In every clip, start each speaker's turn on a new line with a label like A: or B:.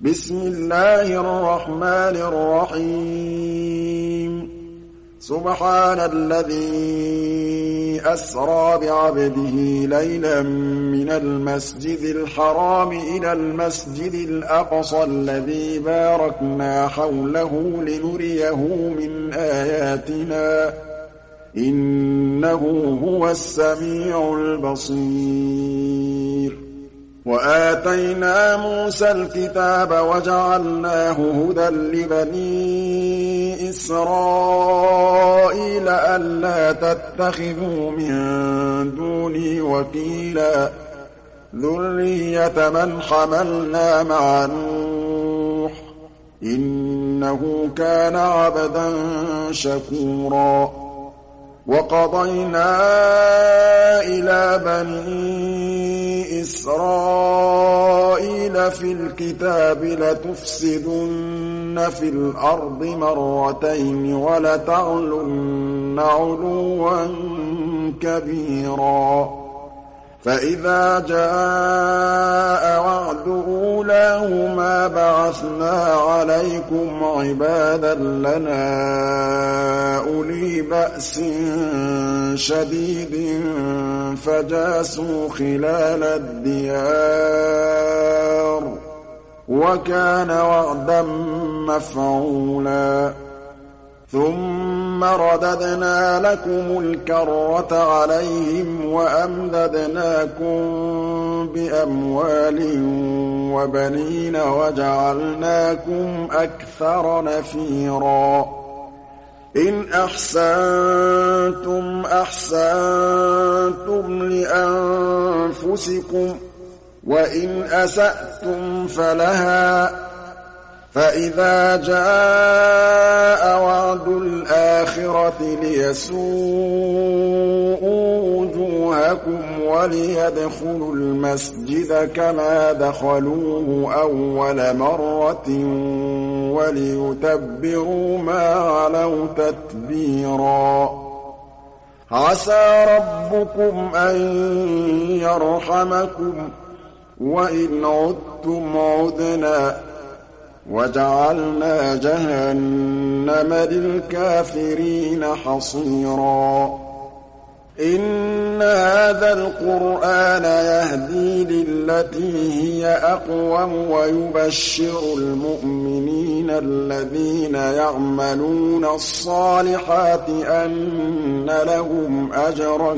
A: بسم الله الرحمن الرحيم سبحان الذي أسرى بعبده ليلا من المسجد الحرام إلى المسجد الأقصى الذي باركنا حوله لنريه من آياتنا إنه هو السميع البصير وآتينا موسى الكتاب وجعلناه هدى لبني إسرائيل ألا تتخذوا من دوني وكيلا ذرية من حملنا مع نوح إنه كان عبدا شكورا وقضينا إلى بني إسرائيل في الكتاب لتفسدن في الأرض مرتين ولتعلن علوا كبيرا فإذا جاء وعد أولاهما بعثنا عليكم عبادا لنا أولي بأس شديد فجاسوا خلال الديار وكان وعدا مفعولا ثم رددنا لكم الكرة عليهم وأمددناكم بأموال وبنين وجعلناكم أكثر نفيرا إن أحسنتم أحسنتم لأنفسكم وإن أسأتم فلها فإذا جاء وعد الآخرة ليسوءوا وجوهكم وليدخلوا المسجد كما دخلوه أول مرة وليتبروا ما علوا تتبيرا عسى ربكم أن يرحمكم وإن عدتم عدنا وجعلنا جهنم للكافرين حصيرا إن هذا القرآن يهدي للتي هي أقوم ويبشر المؤمنين الذين يعملون الصالحات أن لهم أجرا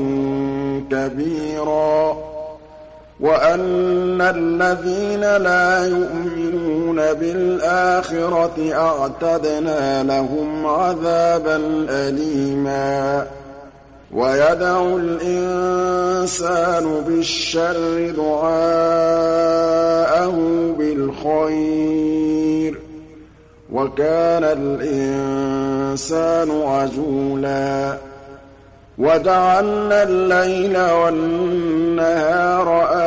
A: كبيرا وأن الذين لا يؤمنون بالآخرة أعتدنا لهم عذابا أليما ويدعو الإنسان بالشر دعاءه بالخير وكان الإنسان عجولا وجعلنا الليل والنهار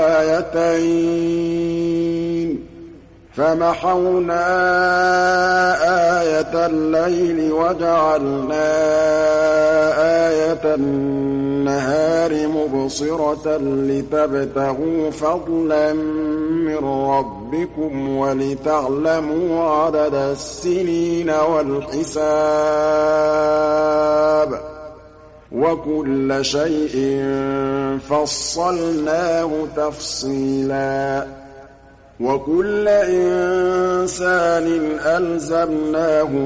A: آيتين فمحونا آية الليل وجعلنا آية النهار مبصرة لتبتغوا فضلا من ربكم ولتعلموا عدد السنين والحساب وكل شيء فصلناه تفصيلا وكل إنسان ألزمناه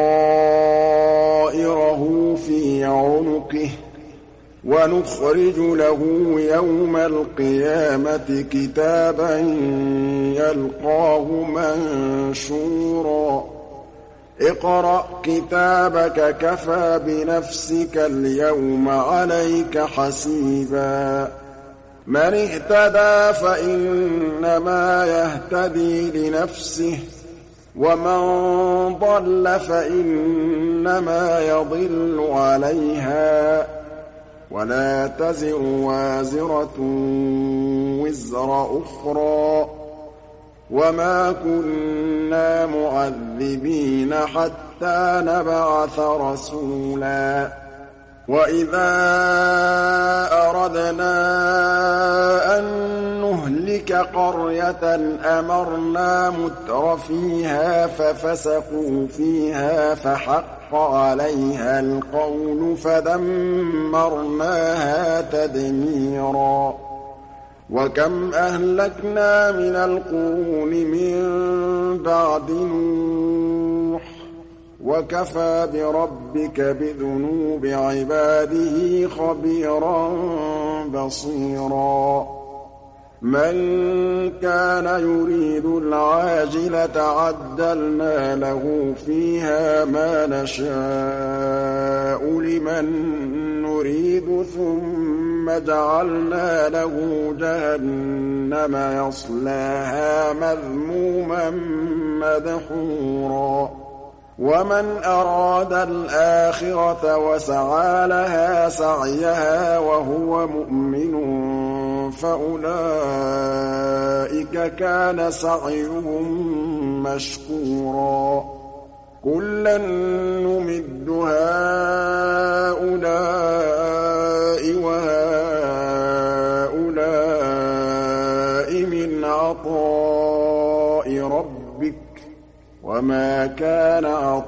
A: طائره في عنقه ونخرج له يوم القيامة كتابا يلقاه منشورا اقرأ كتابك كفى بنفسك اليوم عليك حسيبا من اهتدى فإنما يهتدي لنفسه ومن ضل فإنما يضل عليها ولا تزر وازرة وزر أخرى وما كنا معذبين حتى نبعث رسولا وَإِذَا أَرَدْنَا أَن نُّهْلِكَ قَرْيَةً أَمَرْنَا مُتْرَفِيهَا فَفَسَقُوا فِيهَا فَحَقَّ عَلَيْهَا الْقَوْلُ فَدَمَّرْنَاهَا تَدْمِيرًا وَكَمْ أَهْلَكْنَا مِنَ الْقُرُونِ مِن بَعْدِ نُوحٍ ۗ وَكَفَىٰ بِرَبِّكَ بِذُنُوبِ عِبَادِهِ خَبِيرًا بَصِيرًا مَّن كَانَ يُرِيدُ الْعَاجِلَةَ عَجَّلْنَا لَهُ فِيهَا مَا نَشَاءُ لِمَن نُّرِيدُ ثُمَّ جَعَلْنَا لَهُ جَهَنَّمَ يَصْلَاهَا مَذْمُومًا مَّدْحُورًا وَمَنْ أَرَادَ الْآخِرَةَ وَسَعَىٰ لَهَا سَعْيَهَا وَهُوَ مُؤْمِنٌ فَأُولَٰئِكَ كَانَ سَعْيُهُم مَّشْكُورًا كُلًّا نُّمِدُّ هَٰؤُلَاءِ وَهَٰؤُلَاءِ مِنْ عَطَاءِ رَبِّكَ وَمَا كَانَ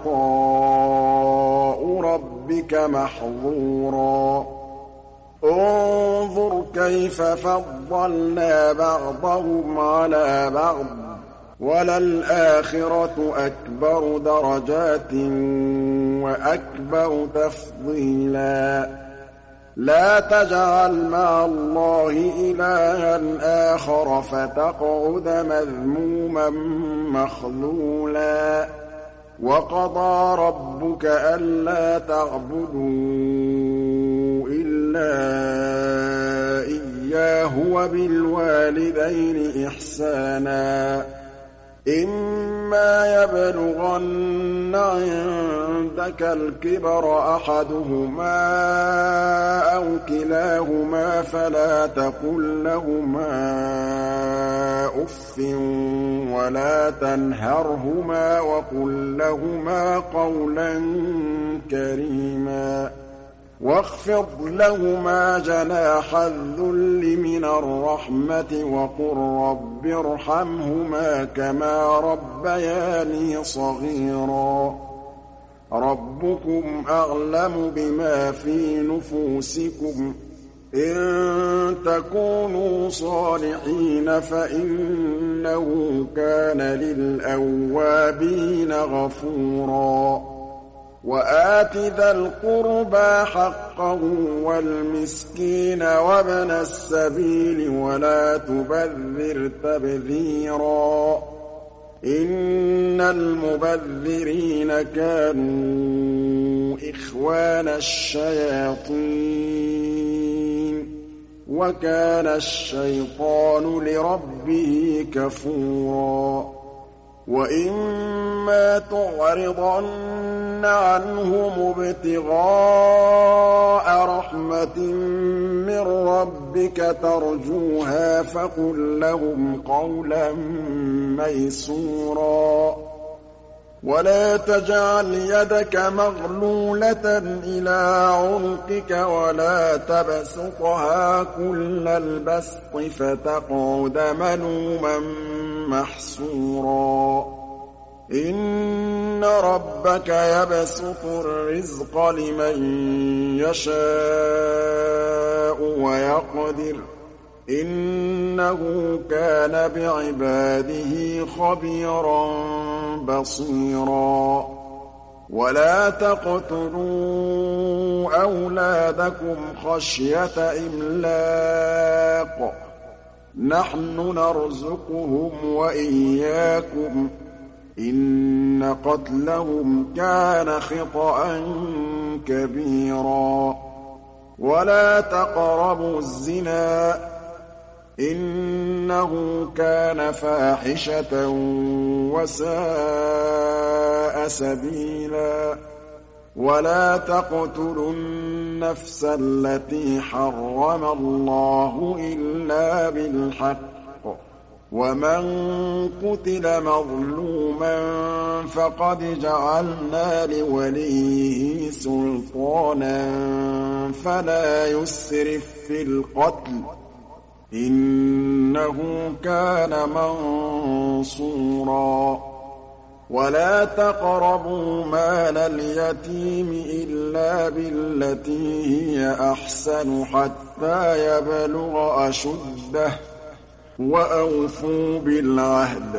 A: عَطَاءُ رَبِّكَ مَحْظُورًا انظُرْ كَيْفَ فَضَّلْنَا بَعْضَهُمْ عَلَىٰ بَعْضٍ ۚ وَلَلْآخِرَةُ أَكْبَرُ دَرَجَاتٍ وَأَكْبَرُ تَفْضِيلًا لَا تَجْعَلْ مَعَ اللَّهِ إِلَٰهًا آخَرَ فَتَقْعُدَ مَذْمُومًا مَّخْذُولًا وَقَضَىٰ رَبُّكَ أَلَّا تَعْبُدُوا إِلَّا إِيَّاهُ وَبِالْوَالِدَيْنِ إِحْسَانًا إِمَّا يَبْلُغَنَّ عِندَكَ الْكِبَرَ أَحَدُهُمَا أَوْ كِلَاهُمَا فَلَا تَقُل لَّهُمَا أُفٍّ وَلَا تَنْهَرْهُمَا وَقُل لَّهُمَا قَوْلًا كَرِيمًا وَاخْفِضْ لَهُمَا جَنَاحَ الذُّلِّ مِنَ الرَّحْمَةِ وَقُل رَّبِّ ارْحَمْهُمَا كَمَا رَبَّيَانِي صَغِيرًا رَّبُّكُمْ أَعْلَمُ بِمَا فِي نُفُوسِكُمْ ۚ إِن تَكُونُوا صَالِحِينَ فَإِنَّهُ كَانَ لِلْأَوَّابِينَ غَفُورًا وَآتِ ذَا الْقُرْبَىٰ حَقَّهُ وَالْمِسْكِينَ وَابْنَ السَّبِيلِ وَلَا تُبَذِّرْ تَبْذِيرًا إِنَّ الْمُبَذِّرِينَ كَانُوا إِخْوَانَ الشَّيَاطِينِ وَكَانَ الشَّيْطَانُ لِرَبِّهِ كَفُورًا وَإِمَّا تُعْرِضَنَّ عَنْهُمُ ابْتِغَاءَ رَحْمَةٍ مِّن رَّبِّكَ تَرْجُوهَا فَقُل لَّهُمْ قَوْلًا مَّيْسُورًا وَلَا تَجْعَلْ يَدَكَ مَغْلُولَةً إِلَىٰ عُنُقِكَ وَلَا تَبْسُطْهَا كُلَّ الْبَسْطِ فَتَقْعُدَ مَلُومًا مَّحْسُورًا إِنَّ رَبَّكَ يَبْسُطُ الرِّزْقَ لِمَن يَشَاءُ وَيَقْدِرُ ۚ إِنَّهُ كَانَ بِعِبَادِهِ خَبِيرًا بَصِيرًا وَلَا تَقْتُلُوا أَوْلَادَكُمْ خَشْيَةَ إِمْلَاقٍ ۖ نَّحْنُ نَرْزُقُهُمْ وَإِيَّاكُمْ ۚ إِنَّ قَتْلَهُمْ كَانَ خِطْئًا كَبِيرًا وَلَا تَقْرَبُوا الزِّنَا ۖ إِنَّهُ كَانَ فَاحِشَةً وَسَاءَ سَبِيلًا وَلَا تَقْتُلُوا النَّفْسَ الَّتِي حَرَّمَ اللَّهُ إِلَّا بِالْحَقِّ ۚ وَمَن قُتِلَ مَظْلُومًا فَقَدْ جَعَلْنَا لِوَلِيِّهِ سُلْطَانًا فَلَا يُسْرِف فِّي الْقَتْلِ ۖ إِنَّهُ كَانَ مَنصُورًا وَلَا تَقْرَبُوا مَالَ الْيَتِيمِ إِلَّا بِالَّتِي هِيَ أَحْسَنُ حَتَّىٰ يَبْلُغَ أَشُدَّهُ ۖ وَأَوْفُوا بِالْعَهْدِ ۖ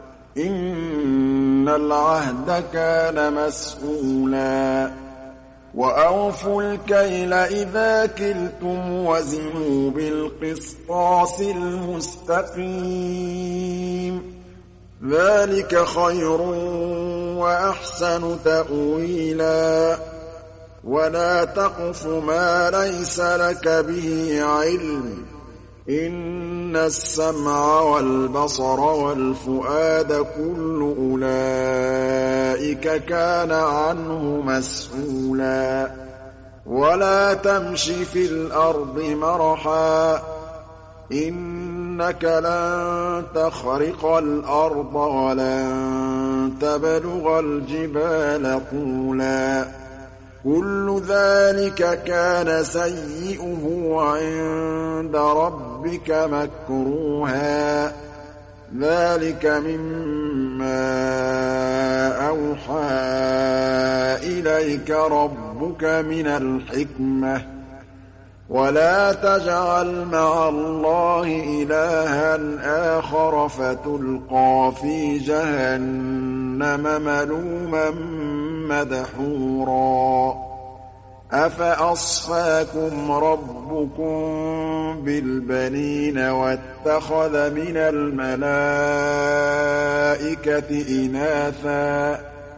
A: إِنَّ الْعَهْدَ كَانَ مَسْئُولًا وَأَوْفُوا الْكَيْلَ إِذَا كِلْتُمْ وَزِنُوا بِالْقِسْطَاسِ الْمُسْتَقِيمِ ۚ ذَٰلِكَ خَيْرٌ وَأَحْسَنُ تَأْوِيلًا وَلَا تَقْفُ مَا لَيْسَ لَكَ بِهِ عِلْمٌ ۚ إِنَّ السَّمْعَ وَالْبَصَرَ وَالْفُؤَادَ كُلُّ أُولَٰئِكَ كَانَ عَنْهُ مَسْئُولًا وَلَا تَمْشِ فِي الْأَرْضِ مَرَحًا ۖ إِنَّكَ لَن تَخْرِقَ الْأَرْضَ وَلَن تَبْلُغَ الْجِبَالَ طُولًا ۚ كُلُّ ذَٰلِكَ كَانَ سَيِّئُهُ عِندَ رَبِّكَ مَكْرُوهًا ۗ ذَٰلِكَ مِمَّا أَوْحَىٰ إِلَيْكَ رَبُّكَ مِنَ الْحِكْمَةِ ۗ وَلَا تَجْعَلْ مَعَ اللَّهِ إِلَٰهًا آخَرَ فَتُلْقَىٰ فِي جَهَنَّمَ مَلُومًا مَّدْحُورًا أَفَأَصْفَاكُمْ رَبُّكُم بِالْبَنِينَ وَاتَّخَذَ مِنَ الْمَلَائِكَةِ إِنَاثًا ۚ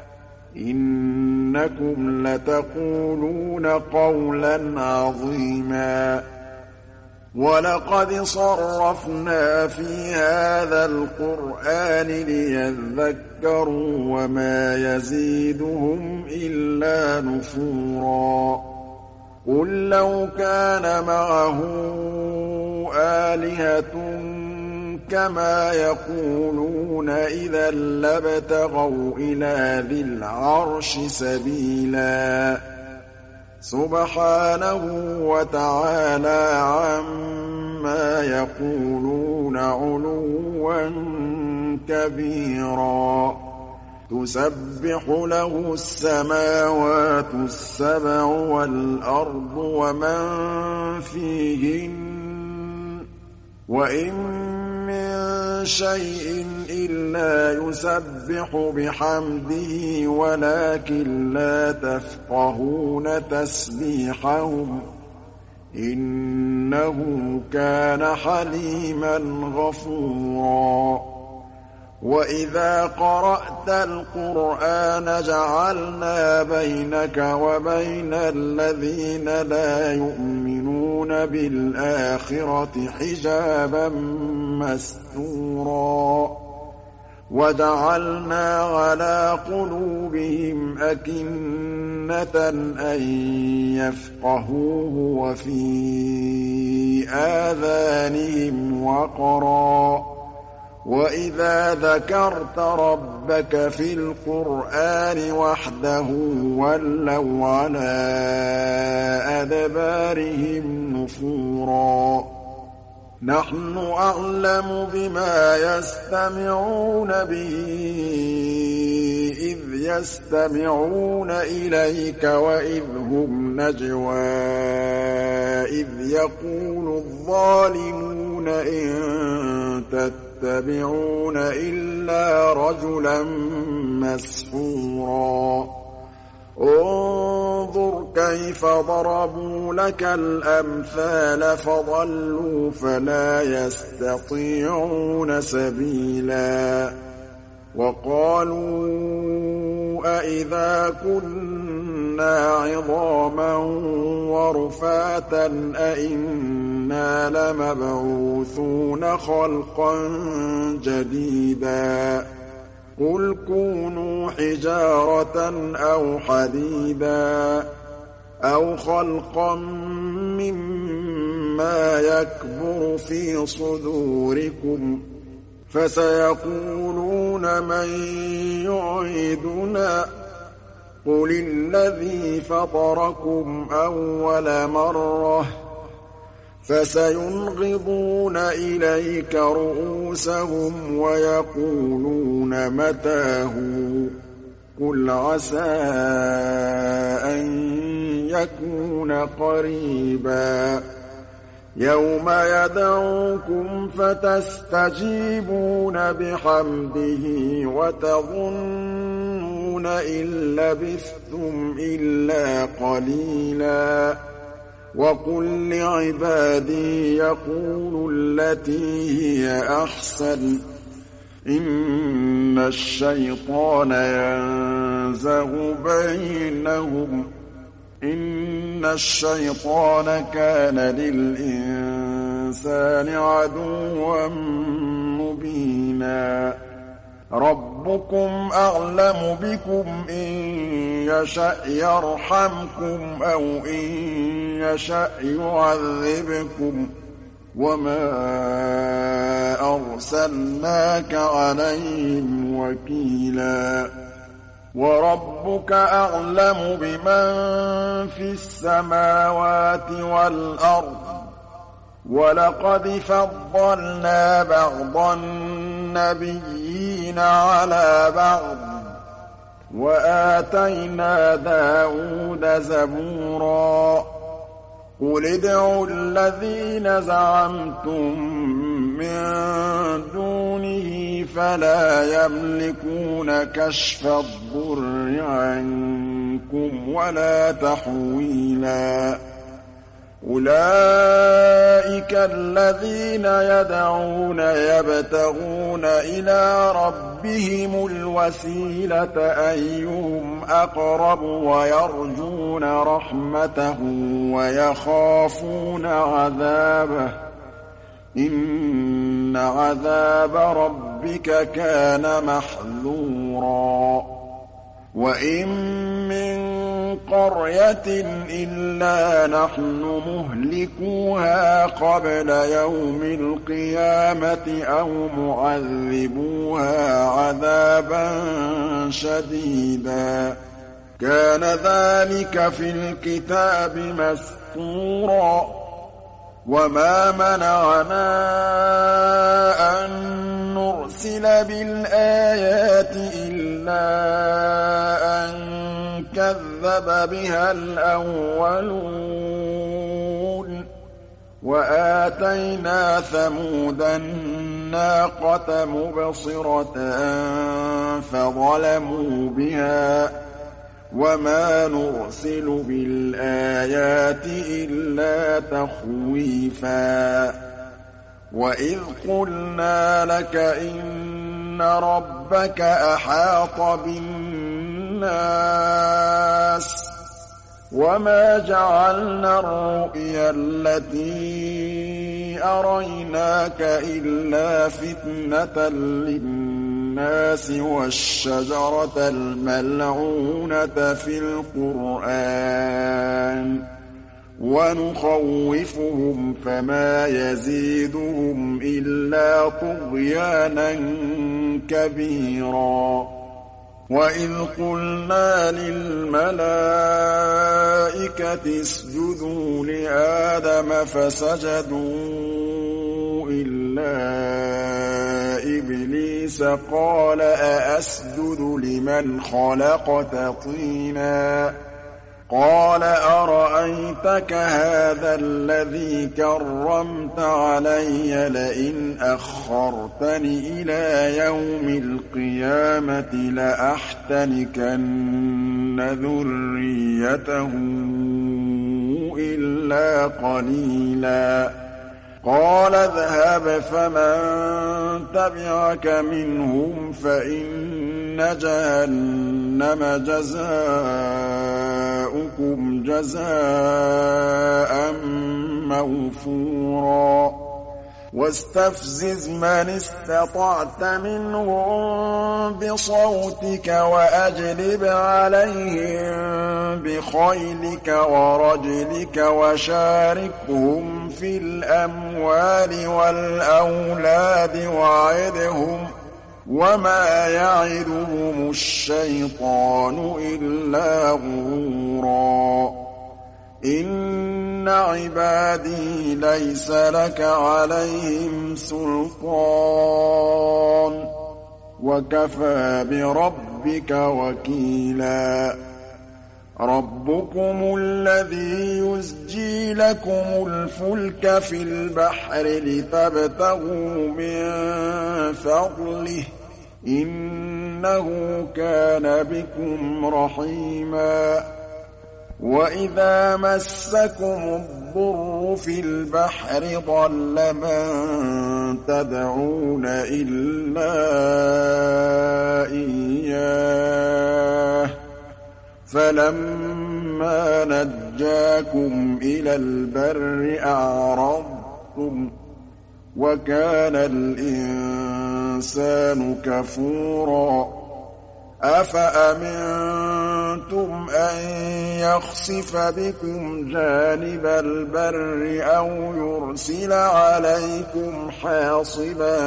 A: إِنَّكُمْ لَتَقُولُونَ قَوْلًا عَظِيمًا وَلَقَدْ صَرَّفْنَا فِي هَٰذَا الْقُرْآنِ لِيَذَّكَّرُوا وَمَا يَزِيدُهُمْ إِلَّا نُفُورًا قُل لَّوْ كَانَ مَعَهُ آلِهَةٌ كَمَا يَقُولُونَ إِذًا لَّابْتَغَوْا إِلَىٰ ذِي الْعَرْشِ سَبِيلًا سُبْحَانَهُ وَتَعَالَىٰ عَمَّا يَقُولُونَ عُلُوًّا كَبِيرًا تُسَبِّحُ لَهُ السَّمَاوَاتُ السَّبْعُ وَالْأَرْضُ وَمَن فِيهِنَّ ۚ وَإِن مِّن شَيْءٍ إِلَّا يُسَبِّحُ بِحَمْدِهِ وَلَٰكِن لَّا تَفْقَهُونَ تَسْبِيحَهُمْ ۗ إِنَّهُ كَانَ حَلِيمًا غَفُورًا وَإِذَا قَرَأْتَ الْقُرْآنَ جَعَلْنَا بَيْنَكَ وَبَيْنَ الَّذِينَ لَا يُؤْمِنُونَ بِالْآخِرَةِ حِجَابًا مَّسْتُورًا وَجَعَلْنَا عَلَىٰ قُلُوبِهِمْ أَكِنَّةً أَن يَفْقَهُوهُ وَفِي آذَانِهِمْ وَقْرًا ۚ وَإِذَا ذَكَرْتَ رَبَّكَ فِي الْقُرْآنِ وَحْدَهُ وَلَّوْا عَلَىٰ أَدْبَارِهِمْ نُفُورًا نَّحْنُ أَعْلَمُ بِمَا يَسْتَمِعُونَ بِهِ إِذْ يَسْتَمِعُونَ إِلَيْكَ وَإِذْ هُمْ نَجْوَىٰ إِذْ يَقُولُ الظَّالِمُونَ إِن تَتَّبِعُونَ إِلَّا رَجُلًا مَّسْحُورًا انظُرْ كَيْفَ ضَرَبُوا لَكَ الْأَمْثَالَ فَضَلُّوا فَلَا يَسْتَطِيعُونَ سَبِيلًا وَقَالُوا أَإِذَا كُنَّا عِظَامًا وَرُفَاتًا أَإِنَّا لَمَبْعُوثُونَ خَلْقًا جَدِيدًا قُلْ كُونُوا حِجَارَةً أَوْ حَدِيدًا أَوْ خَلْقًا مِّمَّا يَكْبُرُ فِي صُدُورِكُمْ فسيقولون من يعيدنا قل الذي فطركم أول مرة فسينغضون إليك رؤوسهم ويقولون متى هو قل عسى أن يكون قريبا يوم يدعوكم فتستجيبون بحمده وتظنون إن لبثتم إلا قليلا وقل لعبادي يقولوا التي هي أحسن إن الشيطان ينزغ بينهم إن الشيطان كان للإنسان عدوا مبينا ربكم أعلم بكم إن يشأ يرحمكم أو إن يشأ يعذبكم وما أرسلناك عليهم وكيلا وربك أعلم بمن في السماوات والأرض ولقد فضلنا بعض النبيين على بعض وآتينا داود زبورا قل ادعوا الذين زعمتم من دونه فلا يملكون كشف الضر عنكم ولا تحويلا أولئك الذين يدعون يبتغون إلى ربهم الوسيلة أيهم أقرب ويرجون رحمته ويخافون عذابه إن عذاب ربك كان محذورا وإن من قرية إلا نحن مهلكوها قبل يوم القيامة أو معذبوها عذابا شديدا كان ذلك في الكتاب مسطورا وما منعنا أن نرسل بالآيات إلا أن كذب بها الأولون وآتينا ثمود الناقة مبصرة فظلموا بها وما نرسل بالآيات إلا تخويفا وإذ قلنا لك إن ربك أحاط بالناس وما جعلنا الرؤيا التي أريناك إلا فتنة للناس والشجرة الملعونة في القرآن ونخوفهم فما يزيدهم إلا طغيانا كبيرا وإذ قلنا للملائكة اسجدوا لآدم فسجدوا إلا إبليس قال أأسجد لمن خلقت طينا قال أرأيتك هذا الذي كرمت علي لئن أخرتني إلى يوم القيامة لأحتنكن ذريته إلا قليلا قال اذهب فمن تبعك منهم فإن جهنم جزاؤكم جزاء موفورا واستفزز من استطعت منهم بصوتك وأجلب عليهم بخيلك ورجلك وشاركهم في الأموال والأولاد وعدهم وما يعدهم الشيطان إلا غرورا إن عبادي ليس لك عليهم سلطان وكفى بربك وكيلا ربكم الذي يزجي لكم الفلك في البحر لتبتغوا من فضله إنه كان بكم رحيما وإذا مسكم الضر في البحر ضل من تدعون إلا إياه فلما نجاكم إلى البر أعرضتم وكان الإنسان كفورا أفأمنتم أن يخسف بكم جانب البر أو يرسل عليكم حاصبا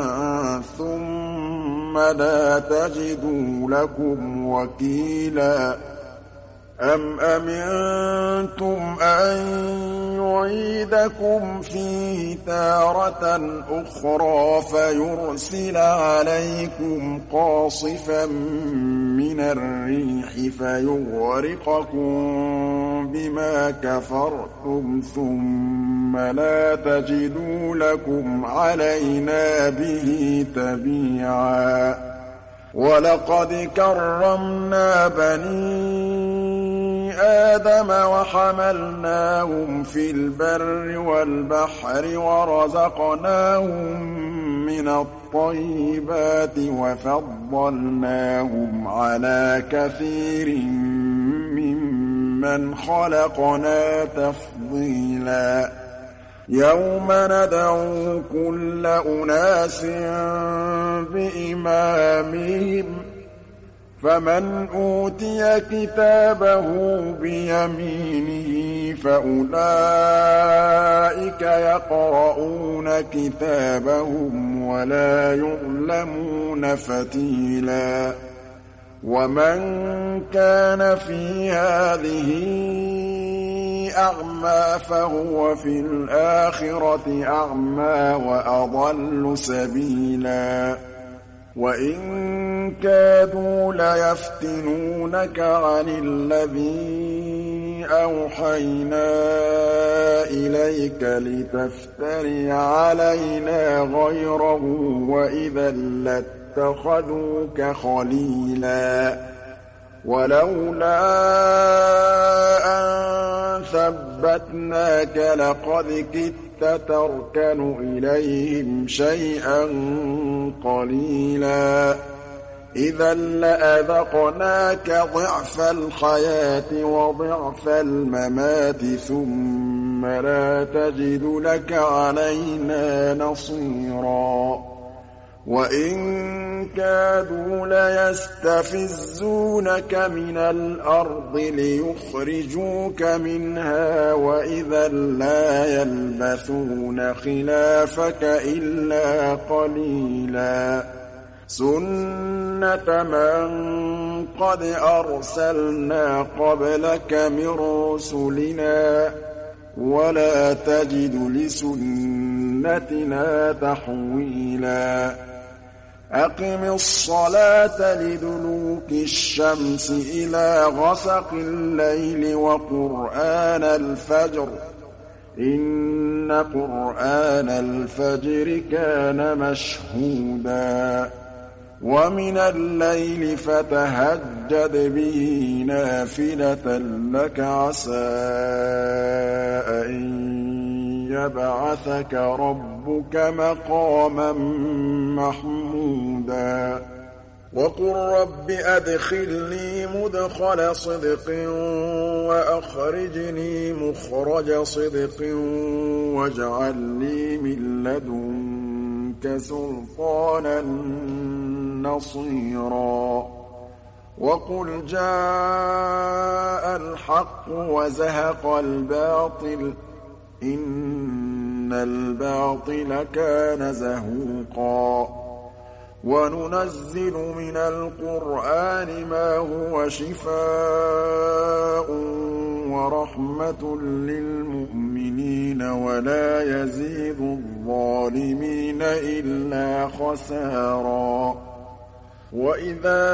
A: ثم لا تجدوا لكم وكيلا أم أمنتم أن يعيدكم فيه تارة أخرى فيرسل عليكم قاصفا من الريح فيغرقكم بما كفرتم ثم لا تجدوا لكم علينا به تبيعا ولقد كرمنا بني آدم وحملناهم في البر والبحر ورزقناهم من الطيبات وفضلناهم على كثير ممن خلقنا تفضيلا يوم ندعو كل أناس بإمامهم فمن أوتي كتابه بيمينه فأولئك يقرؤون كتابهم ولا يظلمون فتيلا ومن كان في هذه أعمى فهو في الآخرة أعمى وأضل سبيلا وإن كادوا ليفتنونك عن الذي أوحينا إليك لتفتري علينا غيره وإذا لاتخذوك خليلا ولولا أن ثبتناك لقد كدت تركن إليهم شيئا قليلا إذا لأذقناك ضعف الحياة وضعف الممات ثم لا تجد لك علينا نصيرا وإن كادوا ليستفزونك من الأرض ليخرجوك منها وإذا لا يلبثون خلافك إلا قليلا سنة من قد أرسلنا قبلك من رسلنا ولا تجد لسنتنا تحويلا أقم الصلاة لدلوك الشمس إلى غسق الليل وقرآن الفجر إن قرآن الفجر كان مشهودا ومن الليل فتهجد به نافلة لك عسى أن يبعثك ربك مقاما محمودا وقل رب أدخلني مدخل صدق وأخرجني مخرج صدق واجعل لي من لدنك سلطانا نصيرا وقل جاء الحق وزهق الباطل إن الباطل كان زهوقا وننزل من القرآن ما هو شفاء ورحمة للمؤمنين ولا يزيد الظالمين إلا خسارا وإذا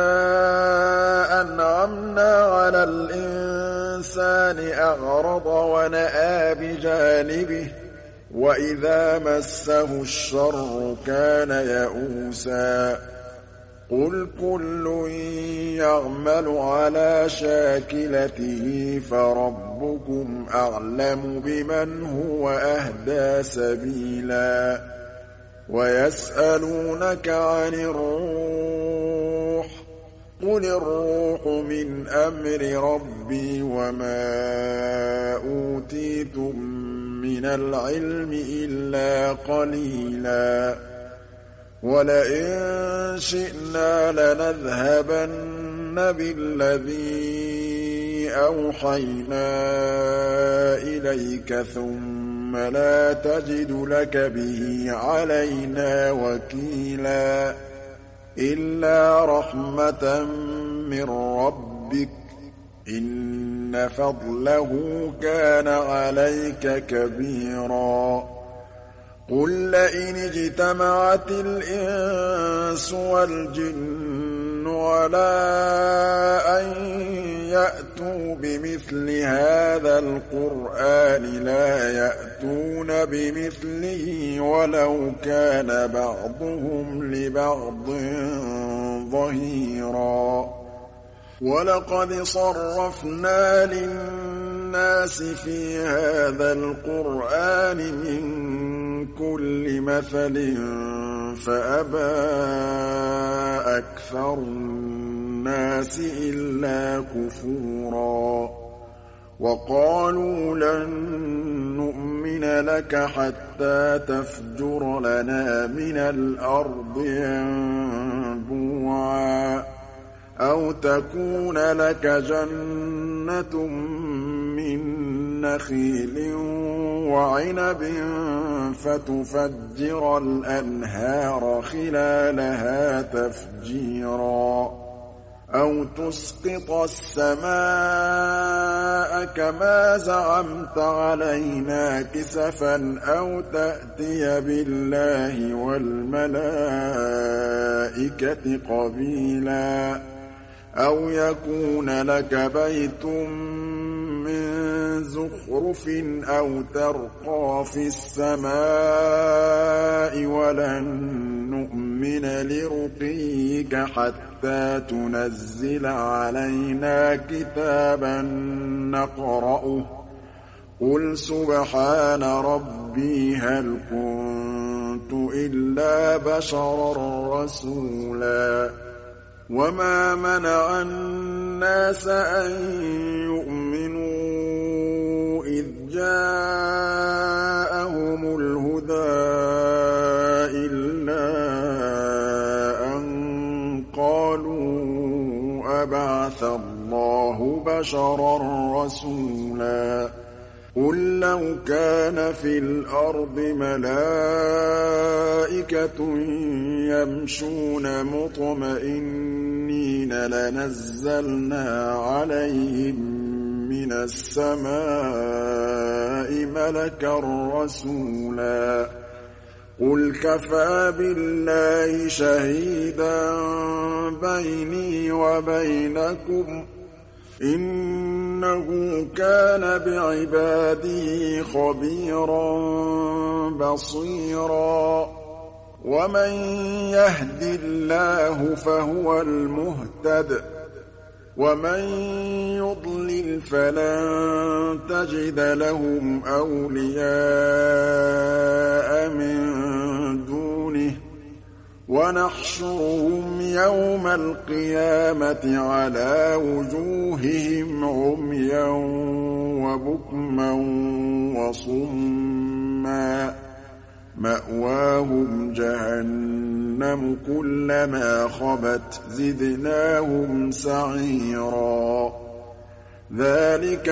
A: أنعمنا على الإنسان أعرض ونأى بجانبه وإذا مسه الشر كان يئوسا قل كل يعمل على شاكلته فربكم أعلم بمن هو أهدى سبيلا ويسألونك عن الروح قل الروح من أمر ربي وما أوتيتم من العلم إلا قليلا ولئن شئنا لنذهبن بالذي أوحينا إليك ثم لا تجد لك به علينا وكيلا إلا رحمة من ربك إن فضله كان عليك كبيرا قل لئن اجتمعت الإنس والجن على أن يأتوا بمثل هذا القرآن لا يأتون بمثله ولو كان بعضهم لبعض ظهيرا ولقد صرفنا للناس في هذا القرآن من كل مثل فأبى أكثر الناس إلا كفورا وقالوا لن نؤمن لك حتى تفجر لنا من الأرض ينبوعا أو تكون لك جنة من نخيل وعنب فتفجر الأنهار خلالها تفجيرا أو تسقط السماء كما زعمت علينا كسفا أو تأتي بالله والملائكة قبيلا أو يكون لك بيت من زخرف أو ترقى في السماء ولن نؤمن لرقيك حتى تنزل علينا كتابا نقرأه قل سبحان ربي هل كنت إلا بشرا رسولا وما منع الناس أن يؤمنوا إذ جاءهم الهدى إلا أن قالوا أبعث الله بشرا رسولا قل لو كان في الأرض ملائكة يمشون مطمئنين لنزلنا عليهم من السماء ملكا رسولا قل كفى بالله شهيدا بيني وبينكم إنه كان بعباده خبيرا بصيرا ومن يهد الله فهو المهتد ومن يضلل فلن تجد لهم أولياء من دونه وَنَحْشُرُهُمْ يَوْمَ الْقِيَامَةِ عَلَىٰ وُجُوهِهِمْ عُمْيًا وَبُكْمًا وَصُمًّا مَّأْوَاهُمْ جَهَنَّمُ كُلَّمَا خَبَتْ زِدْنَاهُمْ سَعِيرًا ذَٰلِكَ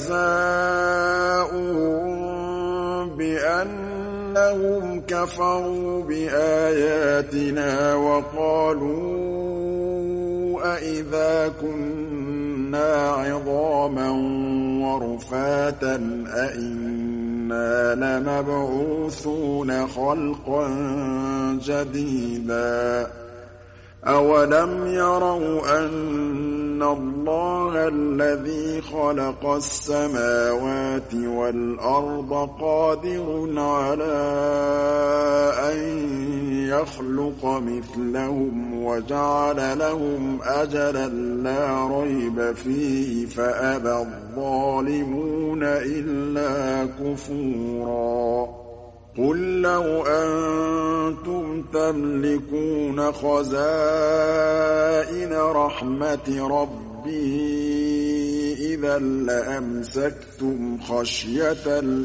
A: جَزَاؤُهُم بِأَنَّهُمْ كَفَرُوا بِآيَاتِنَا وَقَالُوا أَإِذَا كُنَّا عِظَامًا وَرُفَاتًا أَإِنَّا لَمَبْعُوثُونَ خَلْقًا جَدِيدًا أَوَلَمْ يَرَوْا أَنَّ اللَّهَ الَّذِي خَلَقَ السَّمَاوَاتِ وَالْأَرْضَ قَادِرٌ عَلَىٰ أَن يَخْلُقَ مِثْلَهُمْ وَجَعَلَ لَهُمْ أَجَلًا لَّا رَيْبَ فِيهِ فَأَبَى الظَّالِمُونَ إِلَّا كُفُورًا قُل لَّوْ أَنتُمْ تَمْلِكُونَ خَزَائِنَ رَحْمَةِ رَبِّي إِذًا لَّأَمْسَكْتُمْ خَشْيَةَ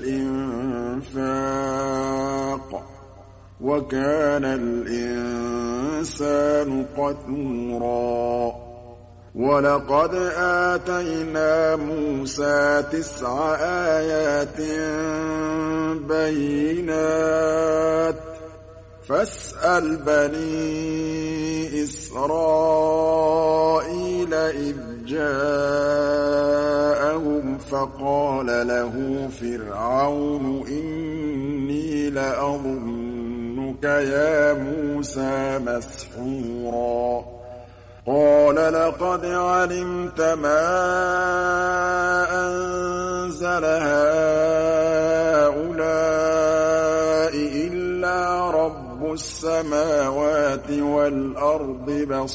A: الْإِنفَاقِ ۚ وَكَانَ الْإِنسَانُ قَتُورًا وَلَقَدْ آتَيْنَا مُوسَىٰ 9 آيَاتٍ بَيِّنَاتٍ فَاسْأَلْ بَنِي إِسْرَائِيلَ إِذْ جَاءَهُمْ فَقَالَ لَهُ فِرْعَوْنُ إِنِّي لَأَظُنُّكَ يَا مُوسَىٰ مَسْحُورًا قَالَ لَقَدْ عَلِمْتَ مَا أَنزَلَ هَٰؤُلَاءِ إِلَّا رَبُّ السَّمَاوَاتِ وَالْأَرْضِ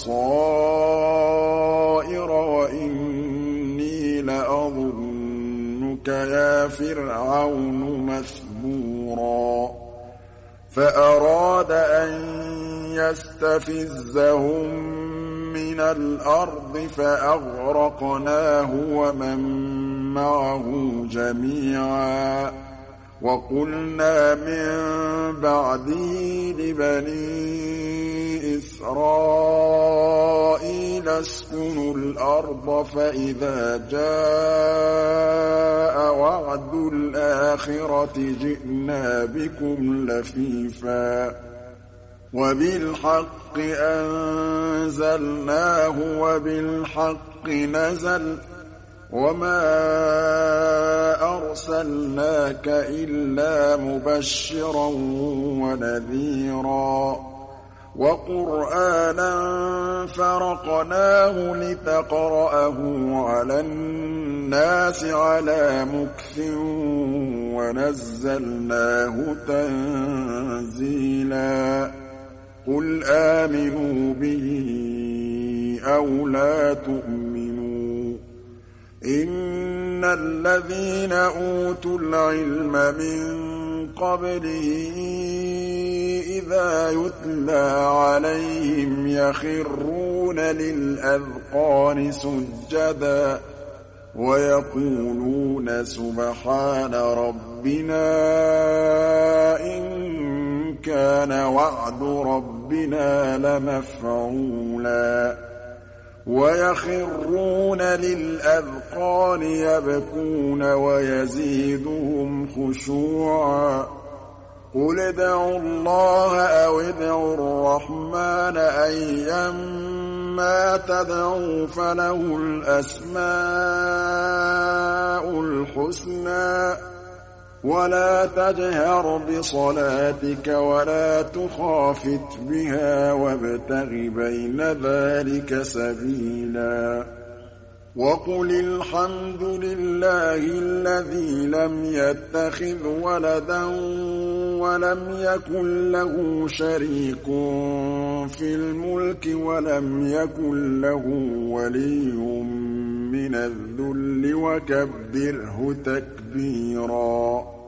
A: بَصَائِرَ وَإِنِّي لَأَظُنُّكَ يَا فِرْعَوْنُ مَثْبُورًا فَأَرَادَ أَن يَسْتَفِزَّهُم مِّنَ الْأَرْضِ فَأَغْرَقْنَاهُ وَمَن مَّعَهُ جَمِيعًا وَقُلْنَا مِن بَعْدِهِ لِبَنِي إِسْرَائِيلَ اسْكُنُوا الْأَرْضَ فَإِذَا جَاءَ وَعْدُ الْآخِرَةِ جِئْنَا بِكُمْ لَفِيفًا وَبِالْحَقِّ أَنزَلْنَاهُ وَبِالْحَقِّ نَزَلَ وَمَا أَرْسَلْنَاكَ إِلَّا مُبَشِّرًا وَنَذِيرًا وَقُرْآنًا فَرَقْنَاهُ لِتَقْرَأَهُ عَلَى النَّاسِ عَلَىٰ مُكْثٍ وَنَزَّلْنَاهُ تَنزِيلًا قُلْ آمِنُوا بِهِ أَوْ لَا تُؤْمِنُوا إِنَّ الَّذِينَ أُوتُوا الْعِلْمَ مِن قَبْلِهِ إِذَا يُتْلَىٰ عَلَيْهِمْ يَخِرُّونَ لِلْأَذْقَانِ سُجَّدًا وَيَقُولُونَ سُبْحَانَ رَبِّنَا إِن كَانَ وَعْدُ رَبِّنَا لَمَفْعُولًا وَيَخِرُّونَ لِلْأَذْقَانِ يَبْكُونَ وَيَزِيدُهُمْ خُشُوعًا قُلِ ادْعُوا اللَّهَ أَوِ ادْعُوا الرَّحْمَٰنَ أَيًّا مَّا تَدْعُوا فَلَهُ الْأَسْمَاءُ الْحُسْنَىٰ وَلَا تَجْهَرْ بِصَلَاتِكَ وَلَا تُخَافِتْ بِهَا وَابْتَغِ بَيْنَ ذَٰلِكَ سَبِيلًا وَقُلِ الْحَمْدُ لِلَّهِ الَّذِي لَمْ يَتَّخِذْ وَلَدًا وَلَمْ يَكُن لَّهُ شَرِيكٌ فِي الْمُلْكِ وَلَمْ يَكُن لَّهُ وَلِيٌّ مِّنَ الذُّلِّ وَكَبِّرْهُ تَكْبِيرًا